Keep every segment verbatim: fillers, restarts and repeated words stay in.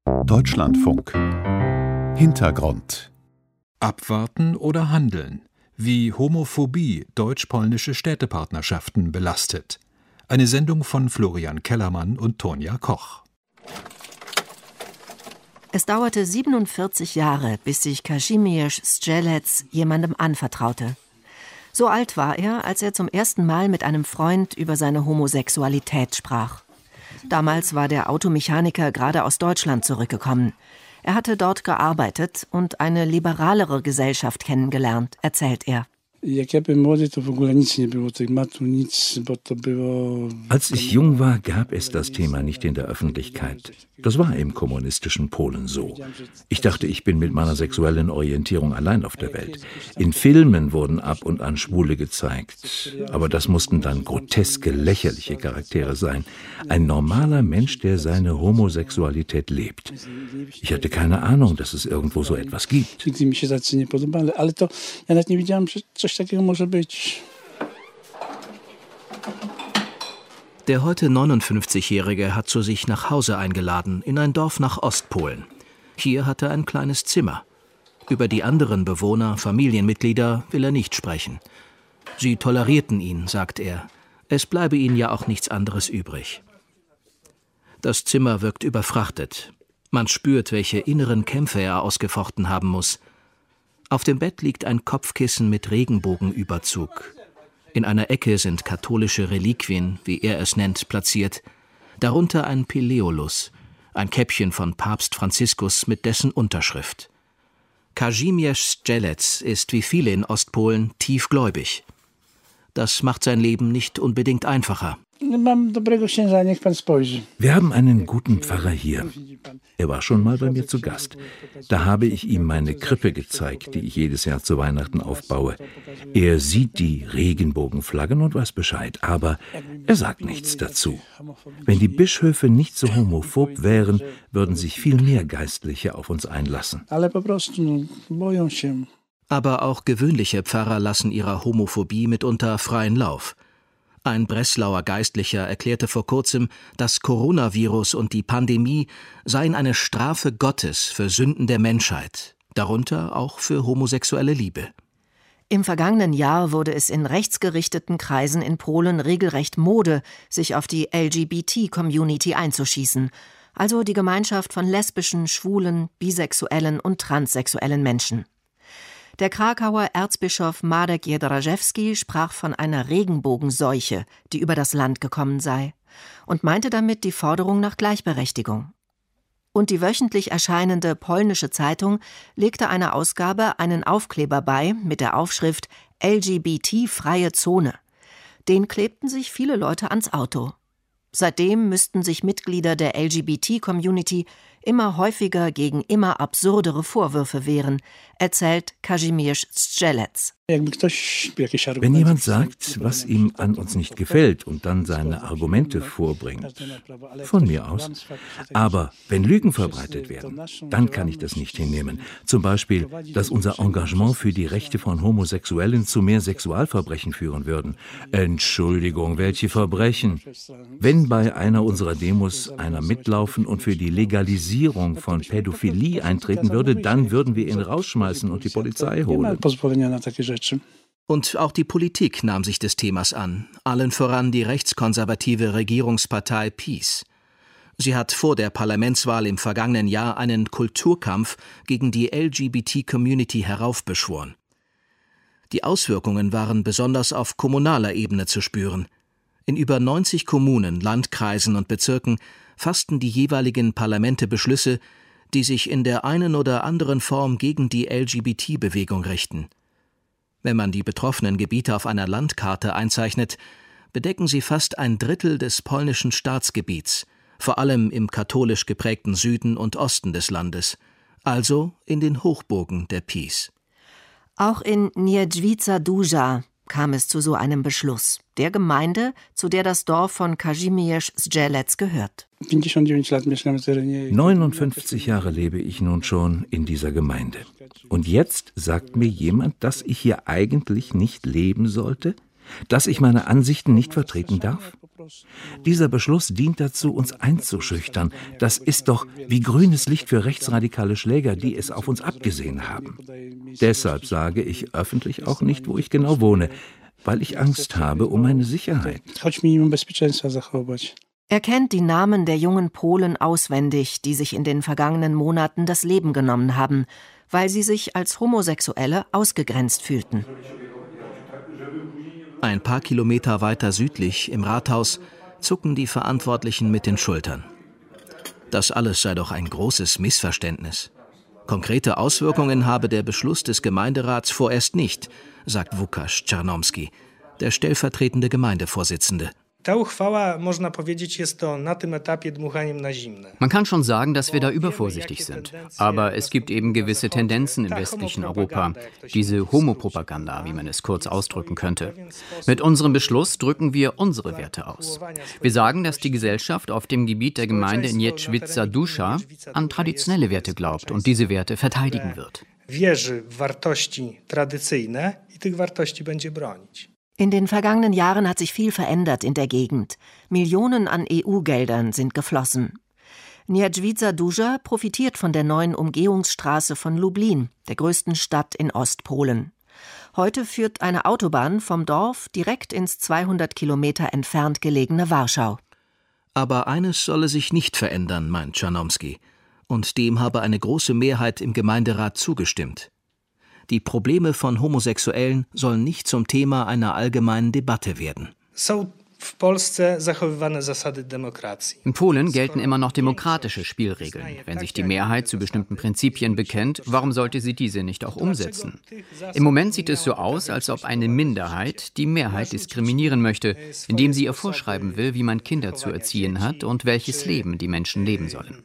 Deutschlandfunk. Hintergrund. Abwarten oder handeln? Wie Homophobie deutsch-polnische Städtepartnerschaften belastet. Eine Sendung von Florian Kellermann und Tonja Koch. Es dauerte siebenundvierzig Jahre, bis sich Kazimierz Strzelec jemandem anvertraute. So alt war er, als er zum ersten Mal mit einem Freund über seine Homosexualität sprach. Damals war der Automechaniker gerade aus Deutschland zurückgekommen. Er hatte dort gearbeitet und eine liberalere Gesellschaft kennengelernt, erzählt er. Als ich jung war, gab es das Thema nicht in der Öffentlichkeit. Das war im kommunistischen Polen so. Ich dachte, ich bin mit meiner sexuellen Orientierung allein auf der Welt. In Filmen wurden ab und an Schwule gezeigt. Aber das mussten dann groteske, lächerliche Charaktere sein. Ein normaler Mensch, der seine Homosexualität lebt. Ich hatte keine Ahnung, dass es irgendwo so etwas gibt. Der heute neunundfünfzigjährige hat zu sich nach Hause eingeladen, in ein Dorf nach Ostpolen. Hier hat er ein kleines Zimmer. Über die anderen Bewohner, Familienmitglieder, will er nicht sprechen. Sie tolerierten ihn, sagt er. Es bleibe ihnen ja auch nichts anderes übrig. Das Zimmer wirkt überfrachtet. Man spürt, welche inneren Kämpfe er ausgefochten haben muss. Auf dem Bett liegt ein Kopfkissen mit Regenbogenüberzug. In einer Ecke sind katholische Reliquien, wie er es nennt, platziert. Darunter ein Pileolus, ein Käppchen von Papst Franziskus mit dessen Unterschrift. Kazimierz Strzelec ist wie viele in Ostpolen tiefgläubig. Das macht sein Leben nicht unbedingt einfacher. Wir haben einen guten Pfarrer hier. Er war schon mal bei mir zu Gast. Da habe ich ihm meine Krippe gezeigt, die ich jedes Jahr zu Weihnachten aufbaue. Er sieht die Regenbogenflaggen und weiß Bescheid, aber er sagt nichts dazu. Wenn die Bischöfe nicht so homophob wären, würden sich viel mehr Geistliche auf uns einlassen. Aber auch gewöhnliche Pfarrer lassen ihrer Homophobie mitunter freien Lauf. Ein Breslauer Geistlicher erklärte vor kurzem, das Coronavirus und die Pandemie seien eine Strafe Gottes für Sünden der Menschheit, darunter auch für homosexuelle Liebe. Im vergangenen Jahr wurde es in rechtsgerichteten Kreisen in Polen regelrecht Mode, sich auf die L G B T-Community einzuschießen, also die Gemeinschaft von lesbischen, schwulen, bisexuellen und transsexuellen Menschen. Der Krakauer Erzbischof Marek Jedraszewski sprach von einer Regenbogenseuche, die über das Land gekommen sei, und meinte damit die Forderung nach Gleichberechtigung. Und die wöchentlich erscheinende polnische Zeitung legte einer Ausgabe einen Aufkleber bei mit der Aufschrift L G B T-freie Zone. Den klebten sich viele Leute ans Auto. Seitdem müssten sich Mitglieder der L G B T-Community immer häufiger gegen immer absurdere Vorwürfe wehren, erzählt Kazimierz Strzelec. Wenn jemand sagt, was ihm an uns nicht gefällt und dann seine Argumente vorbringt, von mir aus. Aber wenn Lügen verbreitet werden, dann kann ich das nicht hinnehmen. Zum Beispiel, dass unser Engagement für die Rechte von Homosexuellen zu mehr Sexualverbrechen führen würden. Entschuldigung, welche Verbrechen? Wenn bei einer unserer Demos einer mitlaufen und für die Legalisierung von Pädophilie eintreten würde, dann würden wir ihn rausschmeißen und die Polizei holen. Und auch die Politik nahm sich des Themas an, allen voran die rechtskonservative Regierungspartei PiS. Sie hat vor der Parlamentswahl im vergangenen Jahr einen Kulturkampf gegen die L G B T-Community heraufbeschworen. Die Auswirkungen waren besonders auf kommunaler Ebene zu spüren. In über neunzig Kommunen, Landkreisen und Bezirken fassten die jeweiligen Parlamente Beschlüsse, die sich in der einen oder anderen Form gegen die L G B T-Bewegung richten. Wenn man die betroffenen Gebiete auf einer Landkarte einzeichnet, bedecken sie fast ein Drittel des polnischen Staatsgebiets, vor allem im katholisch geprägten Süden und Osten des Landes, also in den Hochburgen der PiS. Auch in Niedźwica Duża kam es zu so einem Beschluss, der Gemeinde, zu der das Dorf von Kazimierz Strzelec gehört. neunundfünfzig Jahre lebe ich nun schon in dieser Gemeinde. Und jetzt sagt mir jemand, dass ich hier eigentlich nicht leben sollte? Dass ich meine Ansichten nicht vertreten darf? Dieser Beschluss dient dazu, uns einzuschüchtern. Das ist doch wie grünes Licht für rechtsradikale Schläger, die es auf uns abgesehen haben. Deshalb sage ich öffentlich auch nicht, wo ich genau wohne, weil ich Angst habe um meine Sicherheit. Er kennt die Namen der jungen Polen auswendig, die sich in den vergangenen Monaten das Leben genommen haben, weil sie sich als Homosexuelle ausgegrenzt fühlten. Ein paar Kilometer weiter südlich, im Rathaus, zucken die Verantwortlichen mit den Schultern. Das alles sei doch ein großes Missverständnis. Konkrete Auswirkungen habe der Beschluss des Gemeinderats vorerst nicht, sagt Łukasz Czarnomski, der stellvertretende Gemeindevorsitzende. Man kann schon sagen, dass wir da übervorsichtig sind. Aber es gibt eben gewisse Tendenzen im westlichen Europa. Diese Homopropaganda, wie man es kurz ausdrücken könnte. Mit unserem Beschluss drücken wir unsere Werte aus. Wir sagen, dass die Gesellschaft auf dem Gebiet der Gemeinde Nieczwica Dusza an traditionelle Werte glaubt und diese Werte verteidigen wird. In den vergangenen Jahren hat sich viel verändert in der Gegend. Millionen an E U-Geldern sind geflossen. Nieczwica Dusza profitiert von der neuen Umgehungsstraße von Lublin, der größten Stadt in Ostpolen. Heute führt eine Autobahn vom Dorf direkt ins zweihundert Kilometer entfernt gelegene Warschau. Aber eines solle sich nicht verändern, meint Czarnomski. Und dem habe eine große Mehrheit im Gemeinderat zugestimmt. Die Probleme von Homosexuellen sollen nicht zum Thema einer allgemeinen Debatte werden. In Polen gelten immer noch demokratische Spielregeln. Wenn sich die Mehrheit zu bestimmten Prinzipien bekennt, warum sollte sie diese nicht auch umsetzen? Im Moment sieht es so aus, als ob eine Minderheit die Mehrheit diskriminieren möchte, indem sie ihr vorschreiben will, wie man Kinder zu erziehen hat und welches Leben die Menschen leben sollen.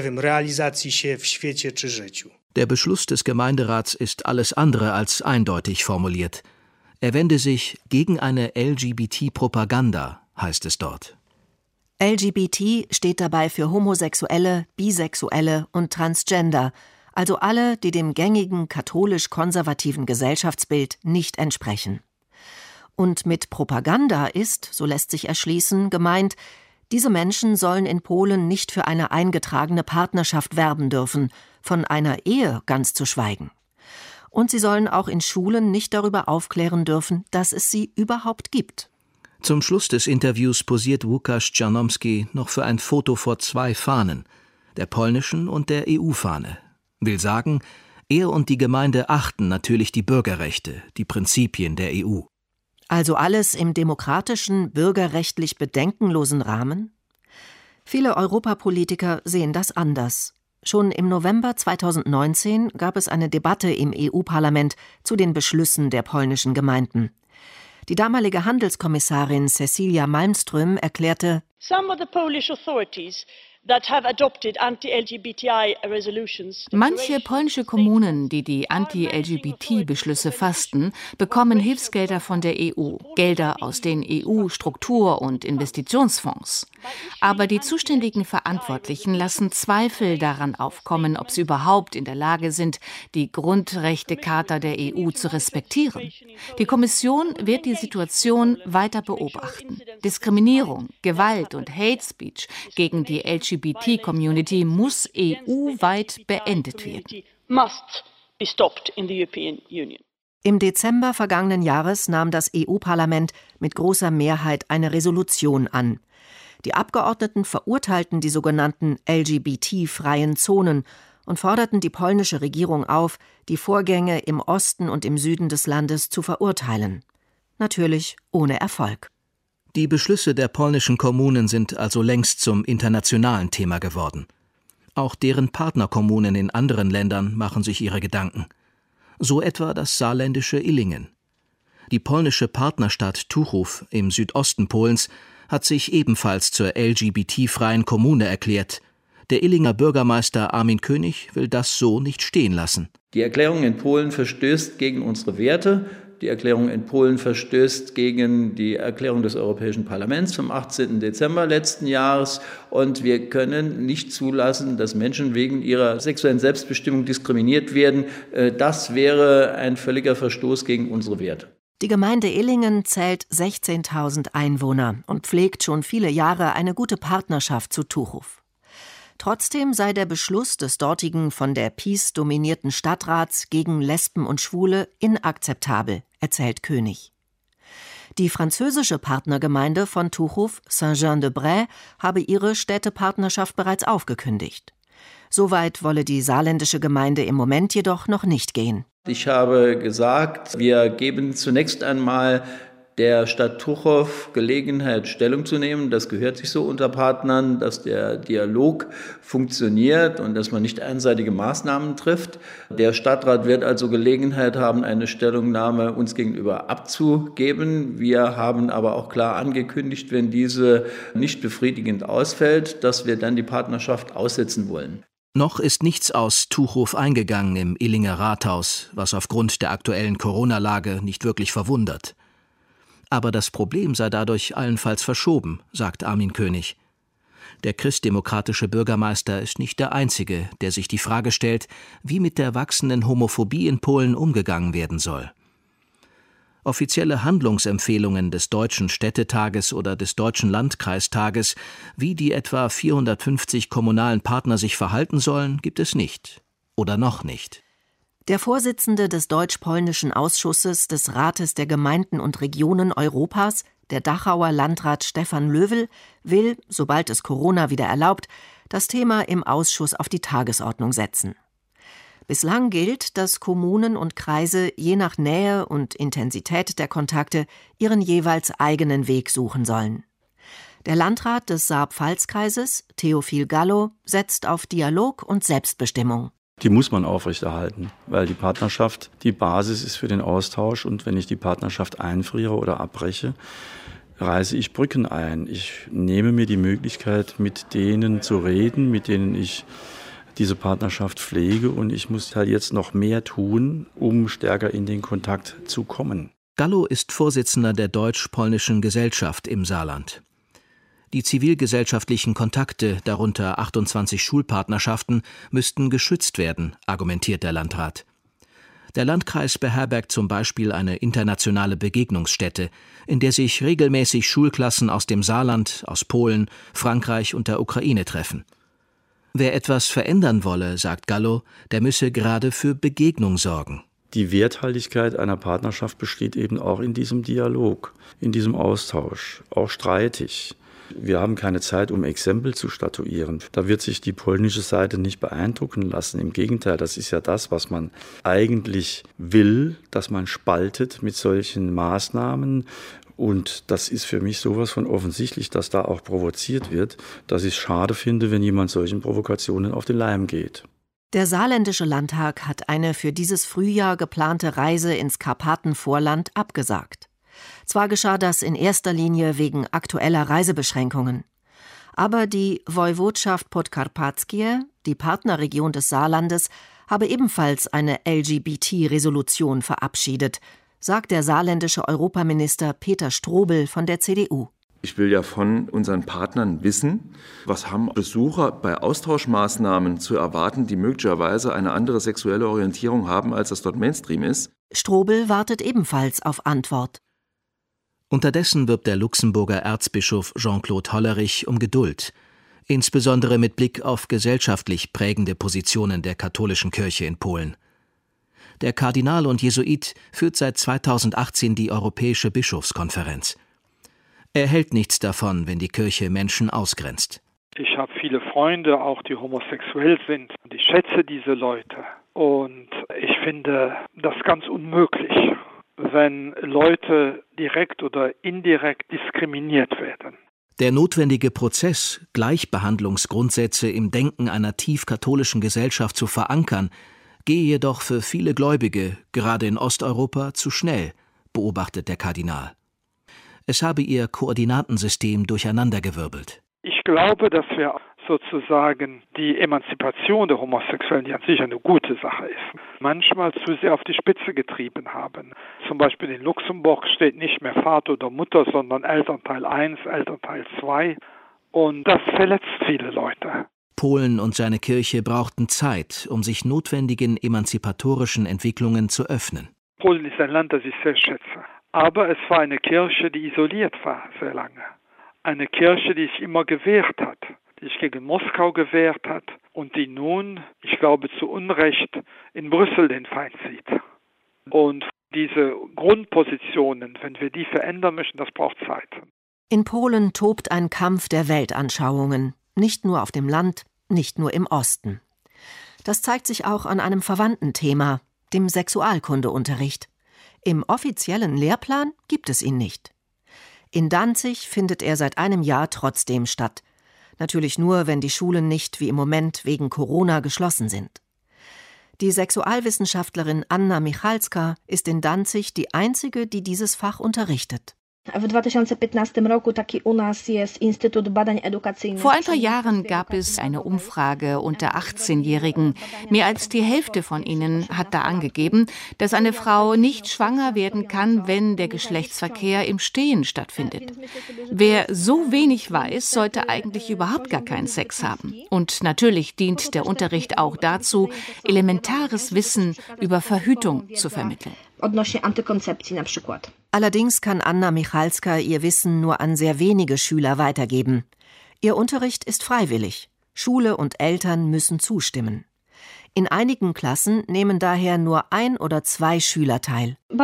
Der Beschluss des Gemeinderats ist alles andere als eindeutig formuliert. Er wende sich gegen eine L G B T-Propaganda, heißt es dort. L G B T steht dabei für Homosexuelle, Bisexuelle und Transgender, also alle, die dem gängigen katholisch-konservativen Gesellschaftsbild nicht entsprechen. Und mit Propaganda ist, so lässt sich erschließen, gemeint, diese Menschen sollen in Polen nicht für eine eingetragene Partnerschaft werben dürfen, von einer Ehe ganz zu schweigen. Und sie sollen auch in Schulen nicht darüber aufklären dürfen, dass es sie überhaupt gibt. Zum Schluss des Interviews posiert Łukasz Czarnomski noch für ein Foto vor zwei Fahnen, der polnischen und der E U-Fahne. Will sagen, er und die Gemeinde achten natürlich die Bürgerrechte, die Prinzipien der E U. Also alles im demokratischen, bürgerrechtlich bedenkenlosen Rahmen? Viele Europapolitiker sehen das anders. Schon im November zweitausendneunzehn gab es eine Debatte im E U-Parlament zu den Beschlüssen der polnischen Gemeinden. Die damalige Handelskommissarin Cecilia Malmström erklärte: Some of the Polish authorities Manche polnische Kommunen, die die Anti-L G B T-Beschlüsse fassten, bekommen Hilfsgelder von der E U, Gelder aus den E U-Struktur- und Investitionsfonds. Aber die zuständigen Verantwortlichen lassen Zweifel daran aufkommen, ob sie überhaupt in der Lage sind, die Grundrechtecharta der E U zu respektieren. Die Kommission wird die Situation weiter beobachten. Diskriminierung, Gewalt und Hate Speech gegen die L G B T-Community muss E U-weit beendet werden. Im Dezember vergangenen Jahres nahm das E U-Parlament mit großer Mehrheit eine Resolution an. Die Abgeordneten verurteilten die sogenannten L G B T-freien Zonen und forderten die polnische Regierung auf, die Vorgänge im Osten und im Süden des Landes zu verurteilen. Natürlich ohne Erfolg. Die Beschlüsse der polnischen Kommunen sind also längst zum internationalen Thema geworden. Auch deren Partnerkommunen in anderen Ländern machen sich ihre Gedanken. So etwa das saarländische Illingen. Die polnische Partnerstadt Tuchów im Südosten Polens hat sich ebenfalls zur L G B T-freien Kommune erklärt. Der Illinger Bürgermeister Armin König will das so nicht stehen lassen. Die Erklärung in Polen verstößt gegen unsere Werte. Die Erklärung in Polen verstößt gegen die Erklärung des Europäischen Parlaments vom achtzehnten Dezember letzten Jahres. Und wir können nicht zulassen, dass Menschen wegen ihrer sexuellen Selbstbestimmung diskriminiert werden. Das wäre ein völliger Verstoß gegen unsere Werte. Die Gemeinde Illingen zählt sechzehntausend Einwohner und pflegt schon viele Jahre eine gute Partnerschaft zu Tuchow. Trotzdem sei der Beschluss des dortigen von der PiS dominierten Stadtrats gegen Lesben und Schwule inakzeptabel, erzählt König. Die französische Partnergemeinde von Tuchow, Saint-Jean-de-Bray, habe ihre Städtepartnerschaft bereits aufgekündigt. Soweit wolle die saarländische Gemeinde im Moment jedoch noch nicht gehen. Ich habe gesagt, wir geben zunächst einmal der Stadt Tuchow Gelegenheit, Stellung zu nehmen. Das gehört sich so unter Partnern, dass der Dialog funktioniert und dass man nicht einseitige Maßnahmen trifft. Der Stadtrat wird also Gelegenheit haben, eine Stellungnahme uns gegenüber abzugeben. Wir haben aber auch klar angekündigt, wenn diese nicht befriedigend ausfällt, dass wir dann die Partnerschaft aussetzen wollen. Noch ist nichts aus Tuchow eingegangen im Illinger Rathaus, was aufgrund der aktuellen Corona-Lage nicht wirklich verwundert. Aber das Problem sei dadurch allenfalls verschoben, sagt Armin König. Der christdemokratische Bürgermeister ist nicht der Einzige, der sich die Frage stellt, wie mit der wachsenden Homophobie in Polen umgegangen werden soll. Offizielle Handlungsempfehlungen des Deutschen Städtetages oder des Deutschen Landkreistages, wie die etwa vierhundertfünfzig kommunalen Partner sich verhalten sollen, gibt es nicht. Oder noch nicht. Der Vorsitzende des deutsch-polnischen Ausschusses des Rates der Gemeinden und Regionen Europas, der Dachauer Landrat Stefan Löwel, will, sobald es Corona wieder erlaubt, das Thema im Ausschuss auf die Tagesordnung setzen. Bislang gilt, dass Kommunen und Kreise je nach Nähe und Intensität der Kontakte ihren jeweils eigenen Weg suchen sollen. Der Landrat des Saar-Pfalz-Kreises, Theophil Gallo, setzt auf Dialog und Selbstbestimmung. Die muss man aufrechterhalten, weil die Partnerschaft die Basis ist für den Austausch. Und wenn ich die Partnerschaft einfriere oder abbreche, reiße ich Brücken ein. Ich nehme mir die Möglichkeit, mit denen zu reden, mit denen ich diese Partnerschaft pflege, und ich muss halt jetzt noch mehr tun, um stärker in den Kontakt zu kommen. Gallo ist Vorsitzender der Deutsch-Polnischen Gesellschaft im Saarland. Die zivilgesellschaftlichen Kontakte, darunter achtundzwanzig Schulpartnerschaften, müssten geschützt werden, argumentiert der Landrat. Der Landkreis beherbergt zum Beispiel eine internationale Begegnungsstätte, in der sich regelmäßig Schulklassen aus dem Saarland, aus Polen, Frankreich und der Ukraine treffen. Wer etwas verändern wolle, sagt Gallo, der müsse gerade für Begegnung sorgen. Die Werthaltigkeit einer Partnerschaft besteht eben auch in diesem Dialog, in diesem Austausch, auch streitig. Wir haben keine Zeit, um Exempel zu statuieren. Da wird sich die polnische Seite nicht beeindrucken lassen. Im Gegenteil, das ist ja das, was man eigentlich will, dass man spaltet mit solchen Maßnahmen. Und das ist für mich sowas von offensichtlich, dass da auch provoziert wird, dass ich es schade finde, wenn jemand solchen Provokationen auf den Leim geht. Der saarländische Landtag hat eine für dieses Frühjahr geplante Reise ins Karpatenvorland abgesagt. Zwar geschah das in erster Linie wegen aktueller Reisebeschränkungen. Aber die Woiwodschaft Podkarpatskie, die Partnerregion des Saarlandes, habe ebenfalls eine L G B T-Resolution verabschiedet, sagt der saarländische Europaminister Peter Strobel von der C D U. Ich will ja von unseren Partnern wissen, was haben Besucher bei Austauschmaßnahmen zu erwarten, die möglicherweise eine andere sexuelle Orientierung haben, als das dort Mainstream ist. Strobel wartet ebenfalls auf Antwort. Unterdessen wirbt der Luxemburger Erzbischof Jean-Claude Hollerich um Geduld, insbesondere mit Blick auf gesellschaftlich prägende Positionen der katholischen Kirche in Polen. Der Kardinal und Jesuit führt seit zweitausendachtzehn die Europäische Bischofskonferenz. Er hält nichts davon, wenn die Kirche Menschen ausgrenzt. Ich habe viele Freunde, auch die homosexuell sind, und ich schätze diese Leute. Und ich finde das ganz unmöglich, wenn Leute direkt oder indirekt diskriminiert werden. Der notwendige Prozess, Gleichbehandlungsgrundsätze im Denken einer tief katholischen Gesellschaft zu verankern, gehe jedoch für viele Gläubige, gerade in Osteuropa, zu schnell, beobachtet der Kardinal. Es habe ihr Koordinatensystem durcheinandergewirbelt. Ich glaube, dass wir sozusagen die Emanzipation der Homosexuellen, die an sich eine gute Sache ist, manchmal zu sehr auf die Spitze getrieben haben. Zum Beispiel in Luxemburg steht nicht mehr Vater oder Mutter, sondern Elternteil eins, Elternteil zwei. Und das verletzt viele Leute. Polen und seine Kirche brauchten Zeit, um sich notwendigen emanzipatorischen Entwicklungen zu öffnen. Polen ist ein Land, das ich sehr schätze. Aber es war eine Kirche, die isoliert war sehr lange. Eine Kirche, die sich immer gewehrt hat, die sich gegen Moskau gewehrt hat und die nun, ich glaube zu Unrecht, in Brüssel den Feind sieht. Und diese Grundpositionen, wenn wir die verändern möchten, das braucht Zeit. In Polen tobt ein Kampf der Weltanschauungen, nicht nur auf dem Land, nicht nur im Osten. Das zeigt sich auch an einem verwandten Thema, dem Sexualkundeunterricht. Im offiziellen Lehrplan gibt es ihn nicht. In Danzig findet er seit einem Jahr trotzdem statt. Natürlich nur, wenn die Schulen nicht wie im Moment wegen Corona geschlossen sind. Die Sexualwissenschaftlerin Anna Michalska ist in Danzig die einzige, die dieses Fach unterrichtet. Vor ein paar Jahren gab es eine Umfrage unter achtzehnjährigen. Mehr als die Hälfte von ihnen hat da angegeben, dass eine Frau nicht schwanger werden kann, wenn der Geschlechtsverkehr im Stehen stattfindet. Wer so wenig weiß, sollte eigentlich überhaupt gar keinen Sex haben. Und natürlich dient der Unterricht auch dazu, elementares Wissen über Verhütung zu vermitteln. Allerdings kann Anna Michalska ihr Wissen nur an sehr wenige Schüler weitergeben. Ihr Unterricht ist freiwillig. Schule und Eltern müssen zustimmen. In einigen Klassen nehmen daher nur ein oder zwei Schüler teil. Bei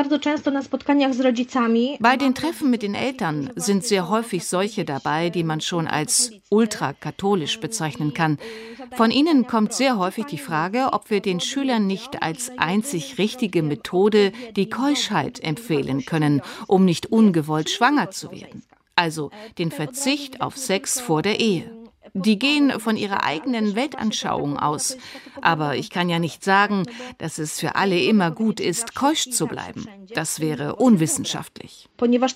den Treffen mit den Eltern sind sehr häufig solche dabei, die man schon als ultrakatholisch bezeichnen kann. Von ihnen kommt sehr häufig die Frage, ob wir den Schülern nicht als einzig richtige Methode die Keuschheit empfehlen können, um nicht ungewollt schwanger zu werden. Also den Verzicht auf Sex vor der Ehe. Die gehen von ihrer eigenen Weltanschauung aus. Aber ich kann ja nicht sagen, dass es für alle immer gut ist, keusch zu bleiben. Das wäre unwissenschaftlich.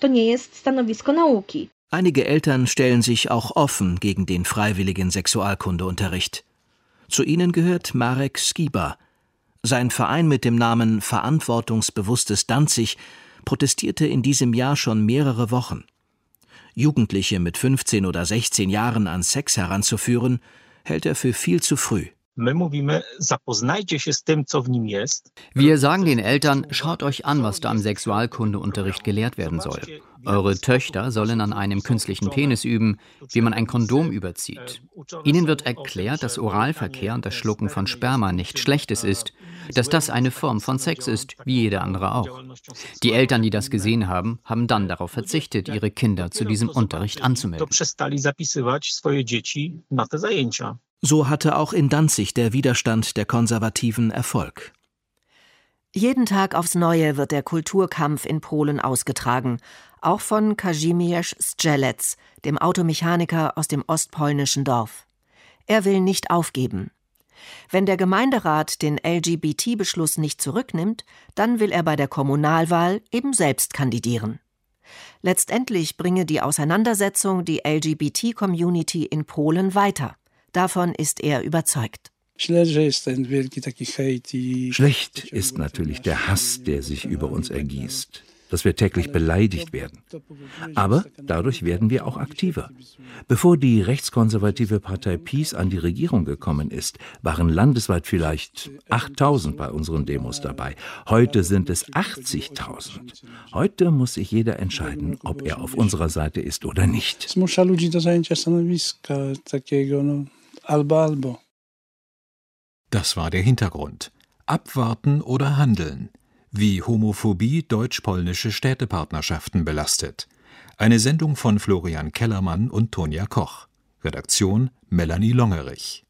Einige Eltern stellen sich auch offen gegen den freiwilligen Sexualkundeunterricht. Zu ihnen gehört Marek Skiba. Sein Verein mit dem Namen Verantwortungsbewusstes Danzig protestierte in diesem Jahr schon mehrere Wochen. Jugendliche mit fünfzehn oder sechzehn Jahren an Sex heranzuführen, hält er für viel zu früh. Wir sagen den Eltern, schaut euch an, was da im Sexualkundeunterricht gelehrt werden soll. Eure Töchter sollen an einem künstlichen Penis üben, wie man ein Kondom überzieht. Ihnen wird erklärt, dass Oralverkehr und das Schlucken von Sperma nichts Schlechtes ist, dass das eine Form von Sex ist, wie jede andere auch. Die Eltern, die das gesehen haben, haben dann darauf verzichtet, ihre Kinder zu diesem Unterricht anzumelden. So hatte auch in Danzig der Widerstand der Konservativen Erfolg. Jeden Tag aufs Neue wird der Kulturkampf in Polen ausgetragen, auch von Kazimierz Strzelec, dem Automechaniker aus dem ostpolnischen Dorf. Er will nicht aufgeben. Wenn der Gemeinderat den L G B T-Beschluss nicht zurücknimmt, dann will er bei der Kommunalwahl eben selbst kandidieren. Letztendlich bringe die Auseinandersetzung die L G B T-Community in Polen weiter. Davon ist er überzeugt. Schlecht ist natürlich der Hass, der sich über uns ergießt, dass wir täglich beleidigt werden. Aber dadurch werden wir auch aktiver. Bevor die rechtskonservative Partei PiS an die Regierung gekommen ist, waren landesweit vielleicht achttausend bei unseren Demos dabei. Heute sind es achtzigtausend. Heute muss sich jeder entscheiden, ob er auf unserer Seite ist oder nicht. Das war der Hintergrund. Abwarten oder handeln. Wie Homophobie deutsch-polnische Städtepartnerschaften belastet. Eine Sendung von Florian Kellermann und Tonja Koch. Redaktion Melanie Longerich.